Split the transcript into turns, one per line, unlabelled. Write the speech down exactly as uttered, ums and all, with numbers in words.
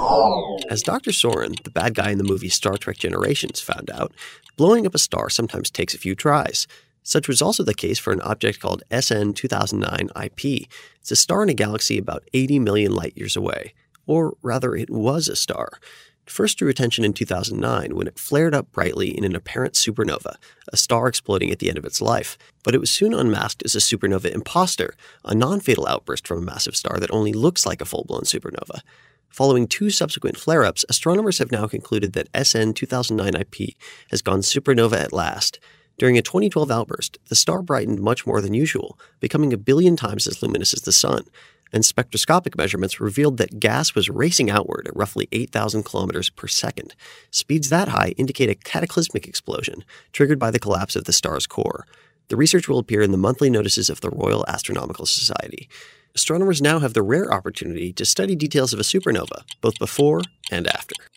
As Doctor Soren, the bad guy in the movie Star Trek Generations, found out, blowing up a star sometimes takes a few tries. Such was also the case for an object called S N two thousand nine I P. It's a star in a galaxy about eighty million light-years away. Or rather, it was a star. It first drew attention in two thousand nine when it flared up brightly in an apparent supernova, a star exploding at the end of its life. But it was soon unmasked as a supernova imposter, a non-fatal outburst from a massive star that only looks like a full-blown supernova. Following two subsequent flare-ups, astronomers have now concluded that S N two thousand nine I P has gone supernova at last. During a twenty twelve outburst, the star brightened much more than usual, becoming a billion times as luminous as the Sun, and spectroscopic measurements revealed that gas was racing outward at roughly eight thousand kilometers per second. Speeds that high indicate a cataclysmic explosion, triggered by the collapse of the star's core. The research will appear in the monthly notices of the Royal Astronomical Society. Astronomers now have the rare opportunity to study details of a supernova, both before and after.